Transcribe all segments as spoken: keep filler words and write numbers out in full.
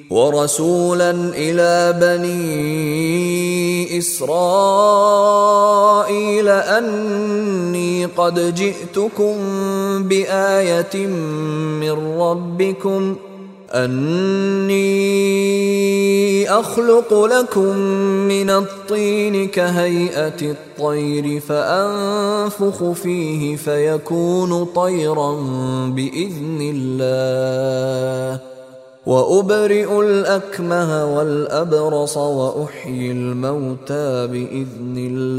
ورسولا إلى بني إسرائيل أني قد جئتكم بآية من ربكم أني أخلق لكم من الطين كهيئة الطير فأنفخ فيه فيكون طيرا بإذن الله وأبرئ الأكمه والأبرص وأحيي الموتى بإذن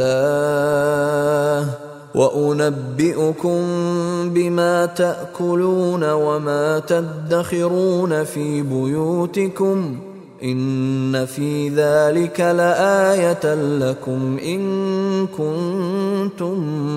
الله وأنبئكم بما تأكلون وما تدخرون في بيوتكم إن في ذلك لآية لكم إن كنتم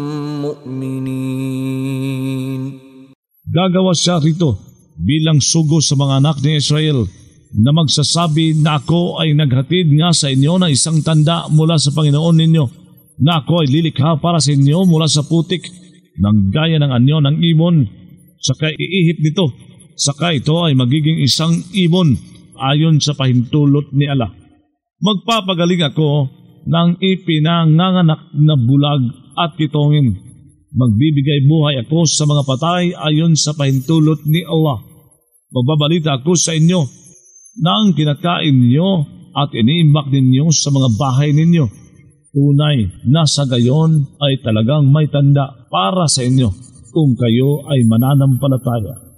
مؤمنين. Gagawa siya rito bilang sugo sa mga anak ni Israel na magsasabi na ako ay naghatid nga sa inyo ng isang tanda mula sa Panginoon ninyo, na ako ay lilikha para sa inyo mula sa putik ng gaya ng anyo ng ibon, saka iihip nito, saka ito ay magiging isang ibon ayon sa pahintulot ni Allah. Magpapagaling ako ng ipinanganganak na bulag at kitongin. Magbibigay buhay ako sa mga patay ayon sa pahintulot ni Allah. Magbabalita ako sa inyo ng kinakain ninyo at iniimbak ninyo sa mga bahay ninyo. Tunay na sa gayon ay talagang may tanda para sa inyo kung kayo ay mananampalataya.